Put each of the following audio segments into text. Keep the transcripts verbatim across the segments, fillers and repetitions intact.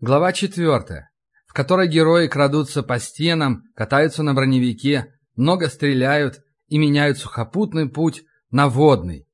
Глава четвертая, в которой герои крадутся по стенам, катаются на броневике, много стреляют и меняют сухопутный путь на водный.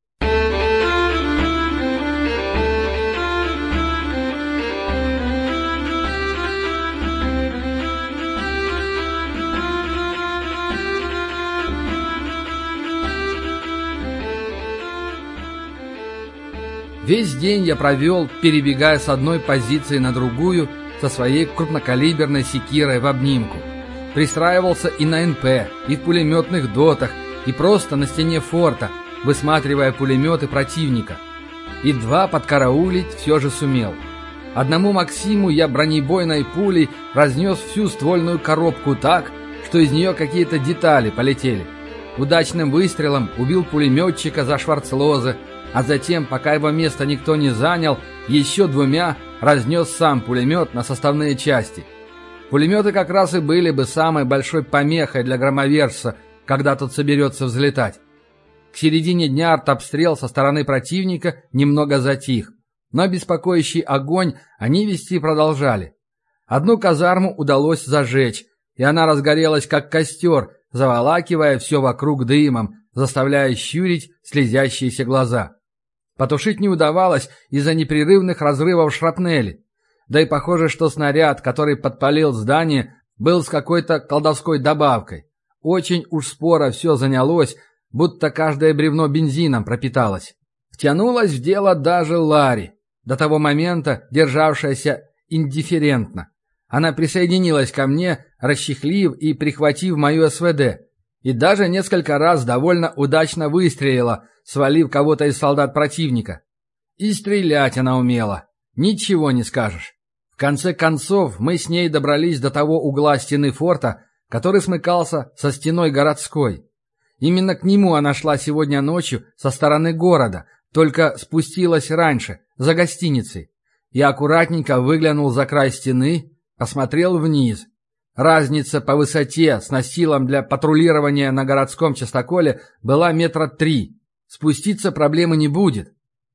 Весь день я провел, перебегая с одной позиции на другую со своей крупнокалиберной секирой в обнимку. Пристраивался и на эн пэ, и в пулеметных дотах, и просто на стене форта, высматривая пулеметы противника. И два подкараулить все же сумел. Одному Максиму я бронебойной пулей разнес всю ствольную коробку так, что из нее какие-то детали полетели. Удачным выстрелом убил пулеметчика за Шварцлозе, а затем, пока его место никто не занял, еще двумя разнес сам пулемет на составные части. Пулеметы как раз и были бы самой большой помехой для громовержца, когда тот соберется взлетать. К середине дня артобстрел со стороны противника немного затих, но беспокоящий огонь они вести продолжали. Одну казарму удалось зажечь, и она разгорелась как костер, заволакивая все вокруг дымом, заставляя щурить слезящиеся глаза. Потушить не удавалось из-за непрерывных разрывов шрапнели. Да и похоже, что снаряд, который подпалил здание, был с какой-то колдовской добавкой. Очень уж споро все занялось, будто каждое бревно бензином пропиталось. Втянулась в дело даже Ларри, до того момента державшаяся индифферентно. Она присоединилась ко мне, расчехлив и прихватив мою эс вэ дэ. И даже несколько раз довольно удачно выстрелила, свалив кого-то из солдат противника. И стрелять она умела. Ничего не скажешь. В конце концов, мы с ней добрались до того угла стены форта, который смыкался со стеной городской. Именно к нему она шла сегодня ночью со стороны города, только спустилась раньше, за гостиницей. Я аккуратненько выглянул за край стены, посмотрел вниз. Разница по высоте с настилом для патрулирования на городском частоколе была метра три. Спуститься проблемы не будет.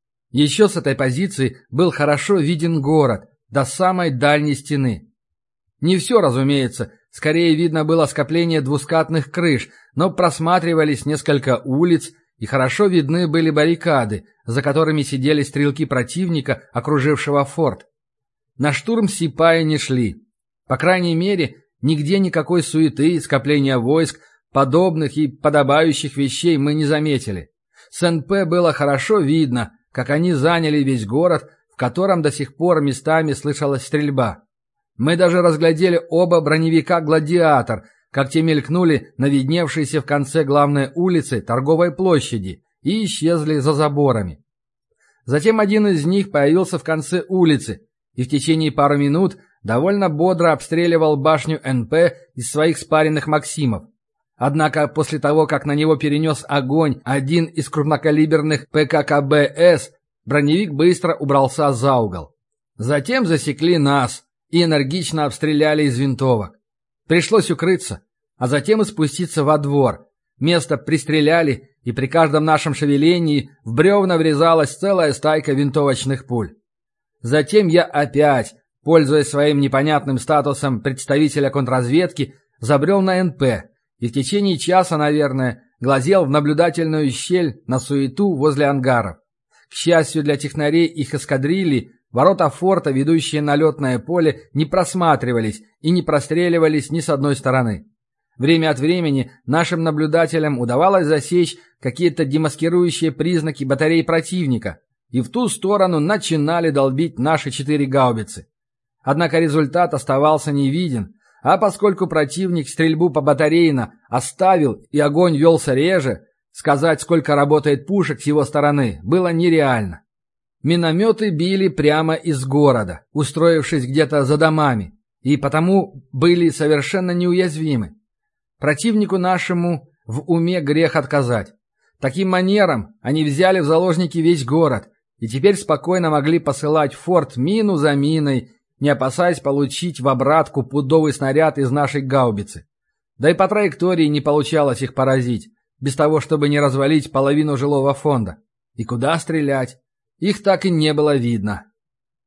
Еще с этой позиции был хорошо виден город, до самой дальней стены. Не все, разумеется, скорее видно было скопление двускатных крыш, но просматривались несколько улиц, и хорошо видны были баррикады, за которыми сидели стрелки противника, окружившего форт. На штурм сипаи не шли. По крайней мере, нигде никакой суеты, скопления войск, подобных и подобающих вещей мы не заметили. С эн пэ было хорошо видно, как они заняли весь город, в котором до сих пор местами слышалась стрельба. Мы даже разглядели оба броневика «Гладиатор», как те мелькнули на видневшейся в конце главной улицы торговой площади и исчезли за заборами. Затем один из них появился в конце улицы и в течение пары минут довольно бодро обстреливал башню эн пэ из своих спаренных «Максимов». Однако после того, как на него перенес огонь один из крупнокалиберных пэ ка ка бэ эс, броневик быстро убрался за угол. Затем засекли нас и энергично обстреляли из винтовок. Пришлось укрыться, а затем и спуститься во двор. Место пристреляли, и при каждом нашем шевелении в бревна врезалась целая стайка винтовочных пуль. Затем я опять, пользуясь своим непонятным статусом представителя контрразведки, забрел на эн пэ и в течение часа, наверное, глазел в наблюдательную щель на суету возле ангаров. К счастью для технарей их эскадрильи, ворота форта, ведущие на летное поле, не просматривались и не простреливались ни с одной стороны. Время от времени нашим наблюдателям удавалось засечь какие-то демаскирующие признаки батарей противника, и в ту сторону начинали долбить наши четыре гаубицы. Однако результат оставался невиден, а поскольку противник стрельбу по батарейно оставил и огонь велся реже, сказать, сколько работает пушек с его стороны, было нереально. Минометы били прямо из города, устроившись где-то за домами, и потому были совершенно неуязвимы. Противнику нашему в уме грех отказать. Таким манером они взяли в заложники весь город и теперь спокойно могли посылать в форт мину за миной, не опасаясь получить в обратку пудовый снаряд из нашей гаубицы. Да и по траектории не получалось их поразить, без того, чтобы не развалить половину жилого фонда. И куда стрелять? Их так и не было видно.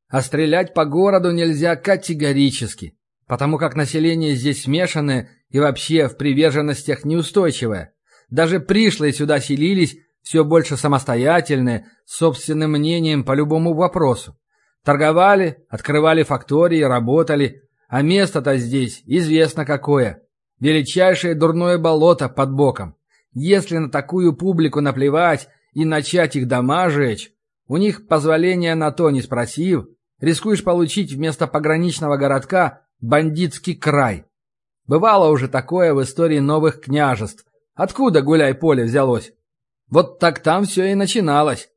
А стрелять по городу нельзя категорически, потому как население здесь смешанное и вообще в приверженностях неустойчивое. Даже пришлые сюда селились все больше самостоятельные, с собственным мнением по любому вопросу. Торговали, открывали фактории, работали, а место-то здесь известно какое. Величайшее дурное болото под боком. Если на такую публику наплевать и начать их дома жечь, у них позволения на то не спросив, рискуешь получить вместо пограничного городка бандитский край. Бывало уже такое в истории новых княжеств. Откуда гуляй-поле взялось? Вот так там все и начиналось.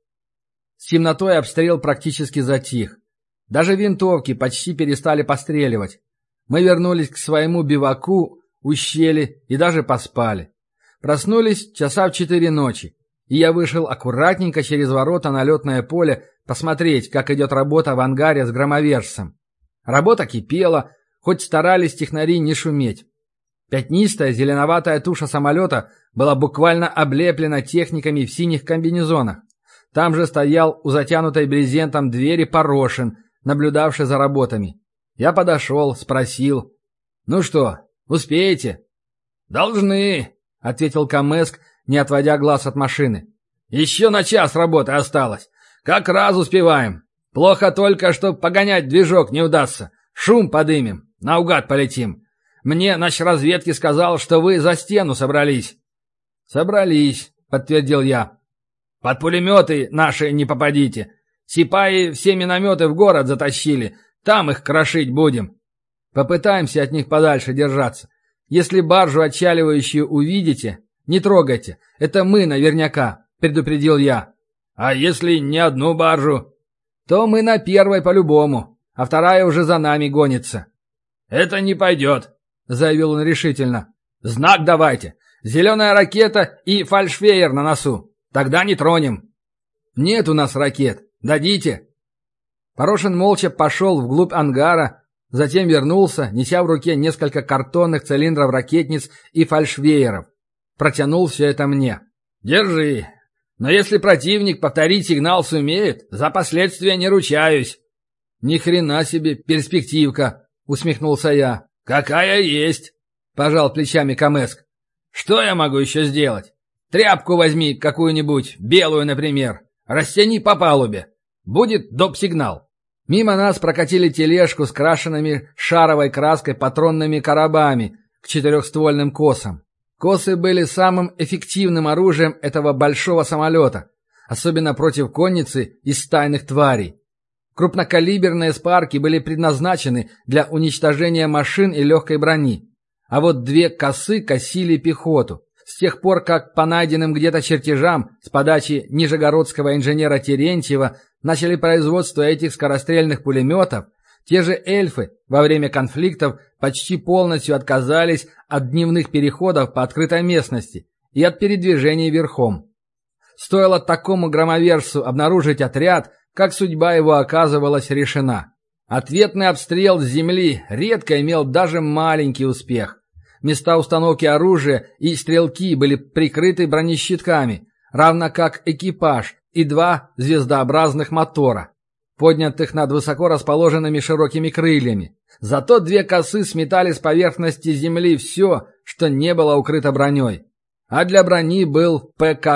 С темнотой обстрел практически затих. Даже винтовки почти перестали постреливать. Мы вернулись к своему биваку, ущели и даже поспали. Проснулись часа в четыре ночи, и я вышел аккуратненько через ворота на летное поле посмотреть, как идет работа в ангаре с громовержцем. Работа кипела, хоть старались технари не шуметь. Пятнистая зеленоватая туша самолета была буквально облеплена техниками в синих комбинезонах. Там же стоял у затянутой брезентом двери Порошин, наблюдавший за работами. Я подошел, спросил: «Ну что, успеете?» «Должны», — ответил Камэск, не отводя глаз от машины. «Еще на час работы осталось. Как раз успеваем. Плохо только, что погонять движок не удастся. Шум подымем, наугад полетим. Мне начразведки сказал, что вы за стену собрались». «Собрались», — подтвердил я. «Под пулеметы наши не попадите. Сипаи все минометы в город затащили. Там их крошить будем». «Попытаемся от них подальше держаться. Если баржу отчаливающую увидите, не трогайте. Это мы наверняка», — предупредил я. «А если не одну баржу?» «То мы на первой по-любому, а вторая уже за нами гонится». «Это не пойдет», — заявил он решительно. «Знак давайте. Зеленая ракета и фальшфейер на носу. Тогда не тронем». «Нет у нас ракет. Дадите?» Порошин молча пошел вглубь ангара, затем вернулся, неся в руке несколько картонных цилиндров ракетниц и фальшвееров. Протянул все это мне. «Держи. Но если противник повторить сигнал сумеет, за последствия не ручаюсь». «Ни хрена себе перспективка», — усмехнулся я. «Какая есть», — пожал плечами Камэск. «Что я могу еще сделать? Тряпку возьми какую-нибудь, белую, например. Растяни по палубе. Будет доп-сигнал». Мимо нас прокатили тележку с крашенными шаровой краской патронными коробами к четырехствольным косам. Косы были самым эффективным оружием этого большого самолета, особенно против конницы и стайных тварей. Крупнокалиберные спарки были предназначены для уничтожения машин и легкой брони, а вот две косы косили пехоту. С тех пор, как по найденным где-то чертежам с подачи нижегородского инженера Терентьева начали производство этих скорострельных пулеметов, те же эльфы во время конфликтов почти полностью отказались от дневных переходов по открытой местности и от передвижений верхом. Стоило такому громовержцу обнаружить отряд, как судьба его оказывалась решена. Ответный обстрел с земли редко имел даже маленький успех. Места установки оружия и стрелки были прикрыты бронещитками, равно как экипаж и два звездообразных мотора, поднятых над высоко расположенными широкими крыльями. Зато две косы сметали с поверхности земли все, что не было укрыто броней. А для брони был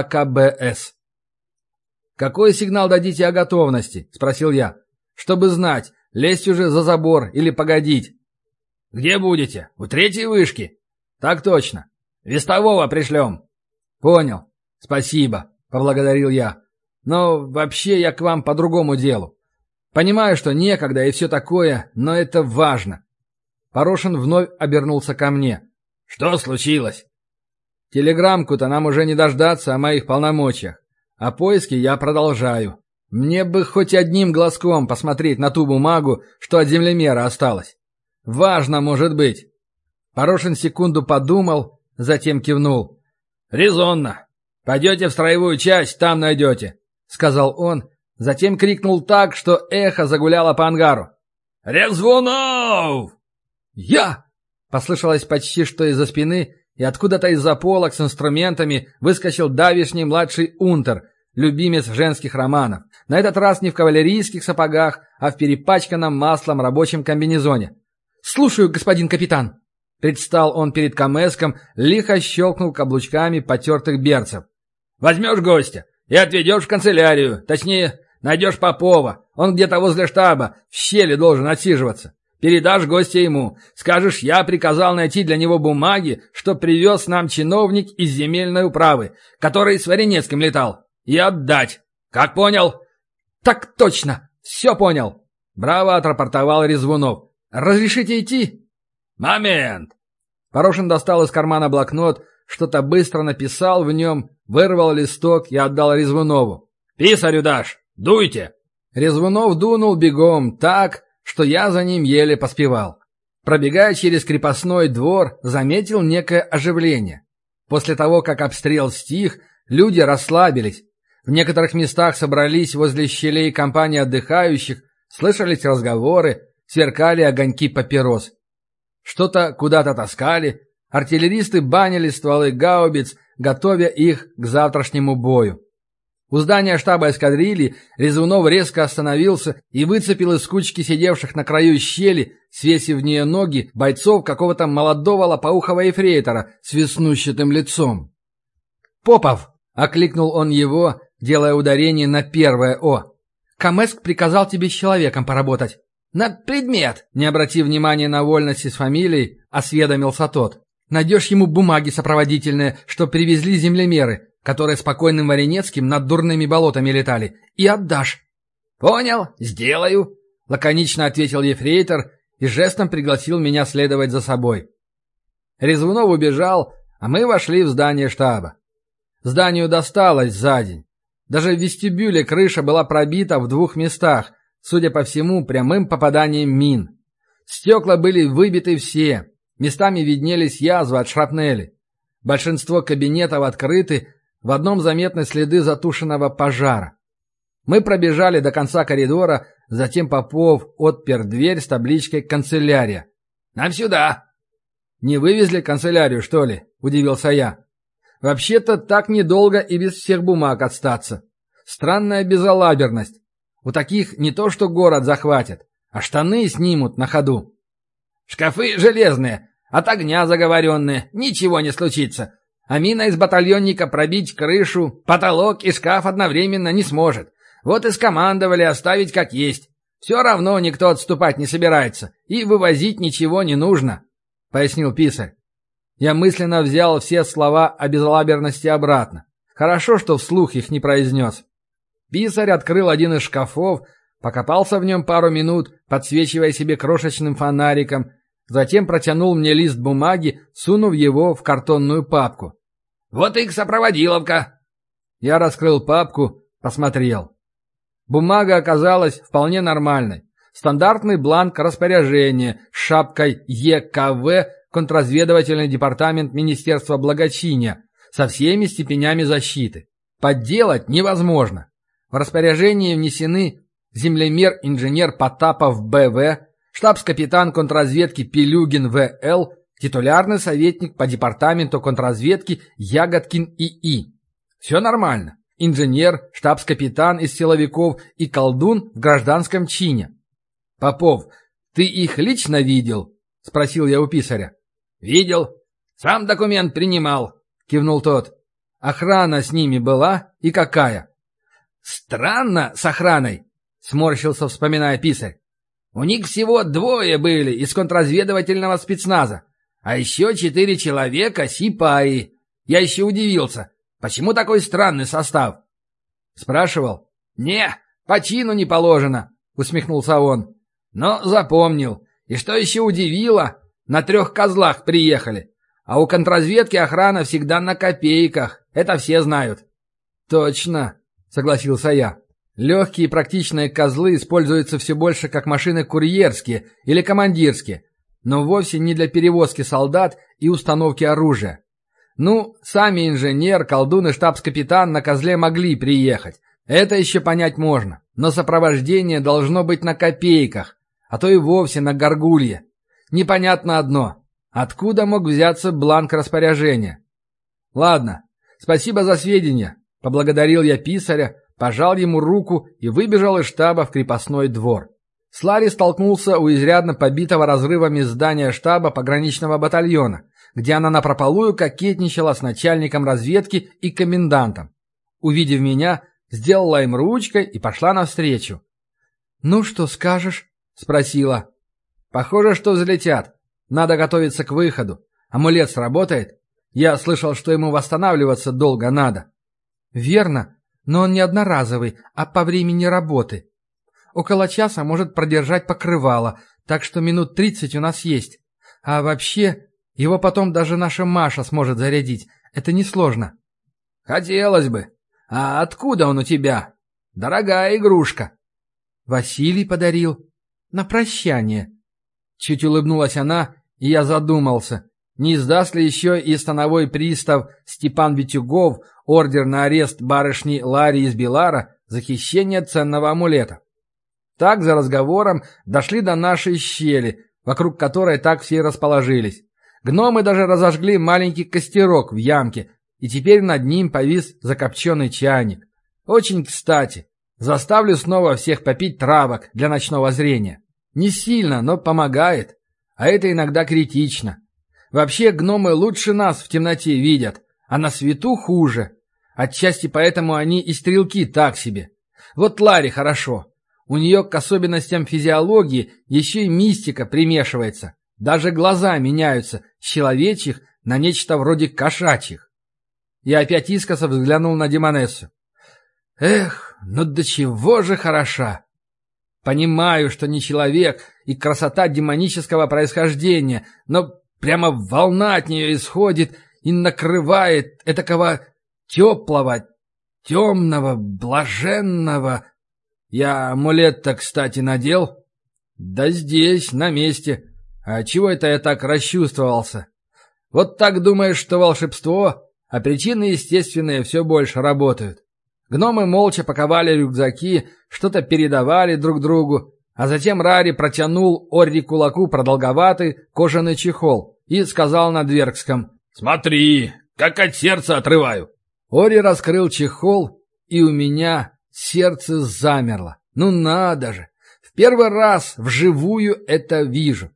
ПККБС. «Какой сигнал дадите о готовности?» – спросил я. «Чтобы знать, лезть уже за забор или погодить». «Где будете? У третьей вышки?» «Так точно. Вестового пришлем». «Понял. Спасибо», — поблагодарил я. «Но вообще я к вам по другому делу. Понимаю, что некогда и все такое, но это важно». Порошин вновь обернулся ко мне. «Что случилось?» «Телеграммку-то нам уже не дождаться о моих полномочиях, а поиски я продолжаю. Мне бы хоть одним глазком посмотреть на ту бумагу, что от землемера осталось. Важно, может быть». Порошин секунду подумал, затем кивнул. «Резонно. Пойдете в строевую часть, там найдете», — сказал он, затем крикнул так, что эхо загуляло по ангару. «Резвунов!» «Я!» — послышалось почти что из-за спины, и откуда-то из-за полок с инструментами выскочил давишний младший унтер, любимец женских романов. На этот раз не в кавалерийских сапогах, а в перепачканном маслом рабочем комбинезоне. «Слушаю, господин капитан!» Предстал он перед Камэском, лихо щелкнул каблучками потертых берцев. «Возьмешь гостя и отведешь в канцелярию, точнее, найдешь Попова. Он где-то возле штаба, в щели должен отсиживаться. Передашь гостя ему. Скажешь, я приказал найти для него бумаги, что привез нам чиновник из земельной управы, который с Варенецким летал. И отдать. Как понял?» «Так точно! Все понял!» Браво отрапортовал Резвунов. «Разрешите идти?» «Момент!» Порошин достал из кармана блокнот, что-то быстро написал в нем, вырвал листок и отдал Резвунову. «Писарю дашь! Дуйте!» Резвунов дунул бегом так, что я за ним еле поспевал. Пробегая через крепостной двор, заметил некое оживление. После того, как обстрел стих, люди расслабились. В некоторых местах собрались возле щелей компании отдыхающих, слышались разговоры, сверкали огоньки папирос. Что-то куда-то таскали, артиллеристы банили стволы гаубиц, готовя их к завтрашнему бою. У здания штаба эскадрильи Резвунов резко остановился и выцепил из кучки сидевших на краю щели, свесив в нее ноги, бойцов какого-то молодого лопоухого ефрейтора с веснущатым лицом. «Попов!» — окликнул он его, делая ударение на первое «о». «Камэск приказал тебе с человеком поработать». «На предмет!» — не обратив внимания на вольности с фамилией, осведомился тот. «Найдешь ему бумаги сопроводительные, что привезли землемеры, которые с покойным Варенецким над дурными болотами летали, и отдашь». «Понял, сделаю», — лаконично ответил ефрейтор и жестом пригласил меня следовать за собой. Резвунов убежал, а мы вошли в здание штаба. Зданию досталось за день. Даже в вестибюле крыша была пробита в двух местах, судя по всему, прямым попаданием мин. Стекла были выбиты все, местами виднелись язвы от шрапнели. Большинство кабинетов открыты, в одном заметны следы затушенного пожара. Мы пробежали до конца коридора, затем Попов отпер дверь с табличкой «Канцелярия». «Нам сюда!» «Не вывезли канцелярию, что ли?» – удивился я. «Вообще-то так недолго и без всех бумаг отстаться. Странная безалаберность. У таких не то что город захватят, а штаны снимут на ходу». «Шкафы железные, от огня заговоренные, ничего не случится. А мина из батальонника пробить крышу, потолок и шкаф одновременно не сможет. Вот и скомандовали оставить как есть. Все равно никто отступать не собирается, и вывозить ничего не нужно», — пояснил писарь. Я мысленно взял все слова о безалаберности обратно. Хорошо, что вслух их не произнес. Писарь открыл один из шкафов, покопался в нем пару минут, подсвечивая себе крошечным фонариком, затем протянул мне лист бумаги, сунув его в картонную папку. «Вот их сопроводиловка!» Я раскрыл папку, посмотрел. Бумага оказалась вполне нормальной. Стандартный бланк распоряжения с шапкой Е К В контрразведывательный департамент Министерства благочиния со всеми степенями защиты. Подделать невозможно. В распоряжении внесены землемер-инженер Потапов Б В, штабс-капитан контрразведки Пилюгин В Л, титулярный советник по департаменту контрразведки Ягодкин И И. Все нормально. Инженер, штабс-капитан из силовиков и колдун в гражданском чине. «Попов, ты их лично видел?» — спросил я у писаря. «Видел. Сам документ принимал», — кивнул тот. «Охрана с ними была и какая?» «Странно с охраной», — сморщился, вспоминая писарь. «У них всего двое были из контрразведывательного спецназа, а еще четыре человека сипаи. Я еще удивился, почему такой странный состав?» «Спрашивал?» «Не, по чину не положено», — усмехнулся он. «Но запомнил. И что еще удивило, на трех козлах приехали. А у контрразведки охрана всегда на копейках. Это все знают». «Точно», — согласился я. «Легкие и практичные козлы используются все больше как машины курьерские или командирские, но вовсе не для перевозки солдат и установки оружия. Ну, сами инженер, колдун и штабс-капитан на козле могли приехать. Это еще понять можно, но сопровождение должно быть на копейках, а то и вовсе на горгулье. Непонятно одно. Откуда мог взяться бланк распоряжения? Ладно, спасибо за сведения. Поблагодарил я писаря, пожал ему руку и выбежал из штаба в крепостной двор. С Ларри столкнулся у изрядно побитого разрывами здания штаба пограничного батальона, где она напропалую кокетничала с начальником разведки и комендантом. Увидев меня, сделала им ручкой и пошла навстречу. «Ну, что скажешь?» — спросила. «Похоже, что взлетят. Надо готовиться к выходу. Амулет сработает? Я слышал, что ему восстанавливаться долго надо». «Верно, но он не одноразовый, а по времени работы. Около часа может продержать покрывало, так что минут тридцать у нас есть. А вообще, его потом даже наша Маша сможет зарядить. Это несложно». «Хотелось бы. А откуда он у тебя? Дорогая игрушка». «Василий подарил. На прощание». Чуть улыбнулась она, и я задумался, не издаст ли еще и становой пристав Степан Витюгов ордер на арест барышни Ларри из Белара за хищение ценного амулета. Так, за разговором, дошли до нашей щели, вокруг которой так все расположились. Гномы даже разожгли маленький костерок в ямке, и теперь над ним повис закопченный чайник. Очень кстати. Заставлю снова всех попить травок для ночного зрения. Не сильно, но помогает. А это иногда критично. Вообще гномы лучше нас в темноте видят, а на свету хуже. Отчасти поэтому они и стрелки так себе. Вот Ларе хорошо. У нее к особенностям физиологии еще и мистика примешивается. Даже глаза меняются с человечьих на нечто вроде кошачьих. Я опять искоса взглянул на Демонессу. Эх, ну до чего же хороша! Понимаю, что не человек и красота демонического происхождения, но прямо волна от нее исходит и накрывает этакого теплого, темного, блаженного. Я амулет-то, кстати, надел? Да здесь, на месте. А чего это я так расчувствовался? Вот так думаешь, что волшебство, а причины естественные все больше работают. Гномы молча паковали рюкзаки, что-то передавали друг другу, а затем Рари протянул Орри кулаку продолговатый кожаный чехол и сказал на дверкском: «Смотри, как от сердца отрываю!» Орри раскрыл чехол, и у меня сердце замерло. Ну надо же! В первый раз вживую это вижу.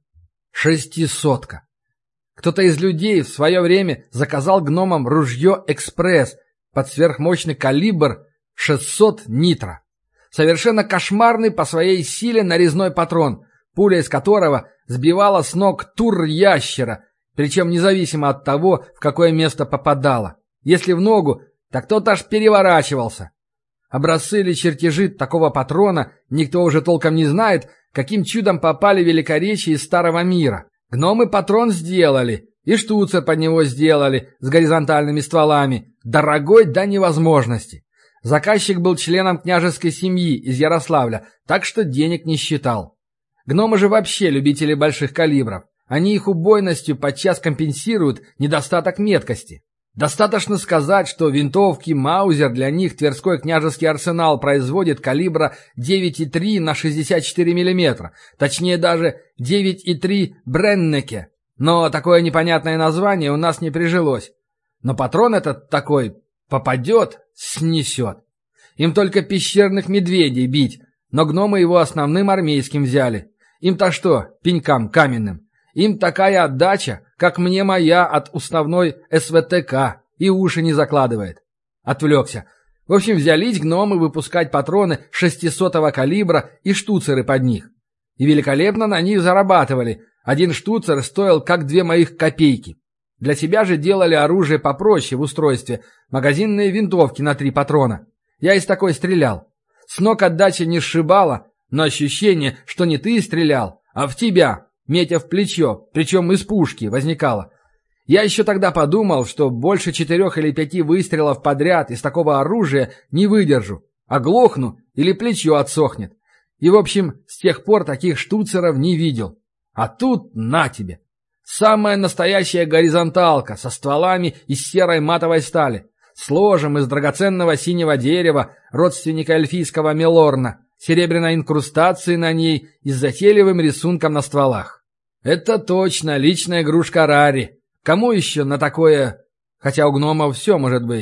Шестисотка. Кто-то из людей в свое время заказал гномам ружье «Экспресс» под сверхмощный калибр шестьсот нитро. Совершенно кошмарный по своей силе нарезной патрон, пуля из которого сбивала с ног тур ящера, причем независимо от того, в какое место попадала. Если в ногу, так тот аж переворачивался. Образцы или чертежи такого патрона никто уже толком не знает, каким чудом попали в Великоречие из Старого Мира. Гномы патрон сделали, и штуцер под него сделали с горизонтальными стволами, дорогой до невозможности. Заказчик был членом княжеской семьи из Ярославля, так что денег не считал. Гномы же вообще любители больших калибров. Они их убойностью подчас компенсируют недостаток меткости. Достаточно сказать, что винтовки Маузер для них Тверской княжеский арсенал производит калибра девять и три на шестьдесят четыре миллиметра, точнее даже девять и три Бреннеке. Но такое непонятное название у нас не прижилось. Но патрон этот такой попадет, снесет. Им только пещерных медведей бить, но гномы его основным армейским взяли. Им-то что, пенькам каменным? Им такая отдача, как мне моя от уставной эс вэ тэ ка, и уши не закладывает. Отвлекся. В общем, взялись гномы выпускать патроны шестисотого калибра и штуцеры под них. И великолепно на них зарабатывали. Один штуцер стоил как две моих копейки. Для себя же делали оружие попроще в устройстве, магазинные винтовки на три патрона. Я из такой стрелял. С ног отдача не сшибала, но ощущение, что не ты стрелял, а в тебя, метя в плечо, причем из пушки, возникало. Я еще тогда подумал, что больше четырех или пяти выстрелов подряд из такого оружия не выдержу, оглохну или плечо отсохнет. И, в общем, с тех пор таких штуцеров не видел. А тут на тебе. Самая настоящая горизонталка со стволами из серой матовой стали, с ложем из драгоценного синего дерева, родственника эльфийского мелорна, серебряной инкрустацией на ней и с затейливым рисунком на стволах. Это точно личная игрушка Рари. Кому еще на такое... Хотя у гномов все может быть.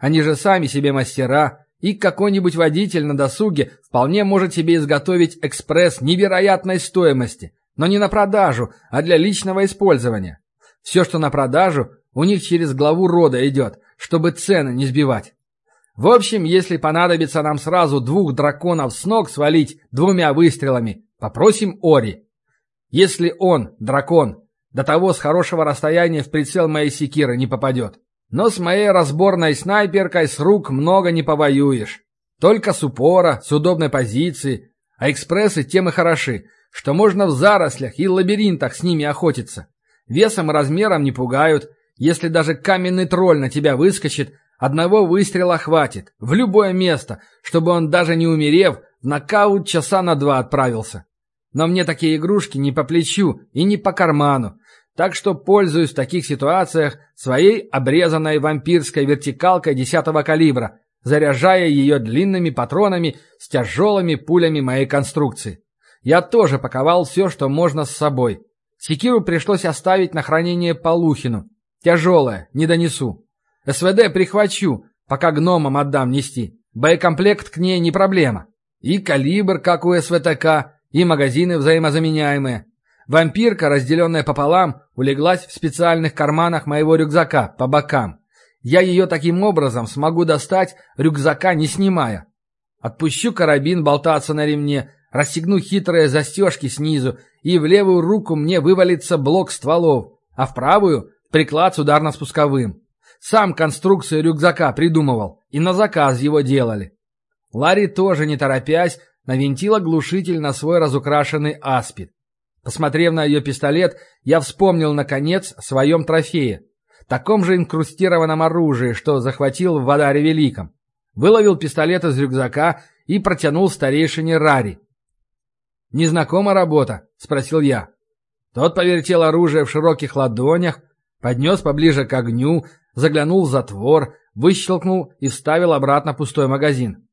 Они же сами себе мастера, и какой-нибудь водитель на досуге вполне может себе изготовить экспресс невероятной стоимости, но не на продажу, а для личного использования. Все, что на продажу, у них через главу рода идет, чтобы цены не сбивать. В общем, если понадобится нам сразу двух драконов с ног свалить двумя выстрелами, попросим Ори. Если он, дракон, до того с хорошего расстояния в прицел моей секиры не попадет. Но с моей разборной снайперкой с рук много не повоюешь. Только с упора, с удобной позиции. А экспрессы тем и хороши, что можно в зарослях и лабиринтах с ними охотиться. Весом и размером не пугают. Если даже каменный тролль на тебя выскочит, одного выстрела хватит. В любое место, чтобы он, даже не умерев, в нокаут часа на два отправился. Но мне такие игрушки не по плечу и не по карману. Так что пользуюсь в таких ситуациях своей обрезанной вампирской вертикалкой десятого калибра, заряжая ее длинными патронами с тяжелыми пулями моей конструкции. Я тоже паковал все, что можно с собой. Секиру пришлось оставить на хранение Полухину. Тяжелая, не донесу. СВД прихвачу, пока гномам отдам нести. Боекомплект к ней не проблема. И калибр, как у СВТК, и магазины взаимозаменяемые. Вампирка, разделенная пополам, улеглась в специальных карманах моего рюкзака по бокам. Я ее таким образом смогу достать, рюкзака не снимая. Отпущу карабин болтаться на ремне, расстегну хитрые застежки снизу, и в левую руку мне вывалится блок стволов, а в правую — приклад с ударно-спусковым. Сам конструкцию рюкзака придумывал, и на заказ его делали. Ларри тоже, не торопясь, навинтила глушитель на свой разукрашенный аспид. Посмотрев на ее пистолет, я вспомнил, наконец, о своем трофее. Таком же инкрустированном оружии, что захватил в Вадаре Великом. Выловил пистолет из рюкзака и протянул старейшине Рари. «Незнакома работа?» — спросил я. Тот повертел оружие в широких ладонях, поднес поближе к огню, заглянул в затвор, выщелкнул и вставил обратно пустой магазин.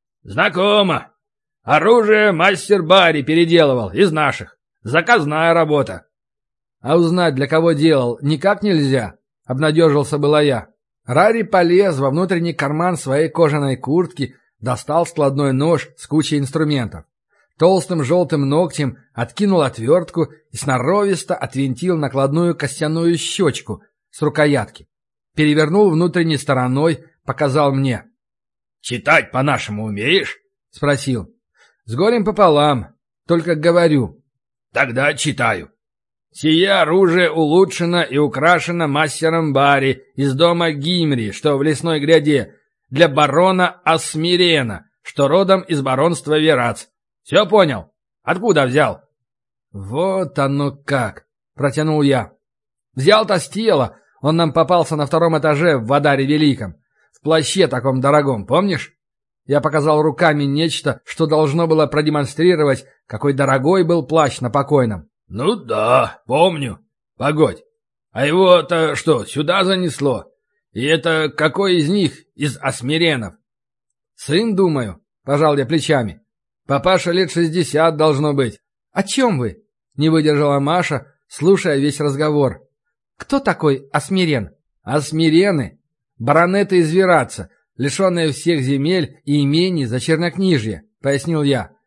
«Знакомо. Оружие мастер Барри переделывал, из наших. Заказная работа». «А узнать, для кого делал, никак нельзя?» — обнадежился была я. Рари полез во внутренний карман своей кожаной куртки, достал складной нож с кучей инструментов. Толстым желтым ногтем откинул отвертку и сноровисто отвинтил накладную костяную щечку с рукоятки. Перевернул внутренней стороной, показал мне. «Читать по-нашему умеешь?» — спросил. «С горем пополам, только говорю». «Тогда читаю. Сие оружие улучшено и украшено мастером Барри из дома Гимри, что в лесной гряде, для барона Асмирена, что родом из баронства Верац. Все понял? Откуда взял?» «Вот оно как!» — протянул я. «Взял-то с тела, он нам попался на втором этаже в Вадаре Великом. В плаще таком дорогом, помнишь?» Я показал руками нечто, что должно было продемонстрировать, какой дорогой был плащ на покойном. «Ну да, помню. Погодь, а его-то что, сюда занесло? И это какой из них, из Асмиренов?» «Сын, думаю», — пожал я плечами. «Папаша лет шестьдесят должно быть». «О чем вы?» — не выдержала Маша, слушая весь разговор. «Кто такой Асмирен?» «Асмирены — баронеты из Вераца, лишенные всех земель и имений за чернокнижье», — пояснил я.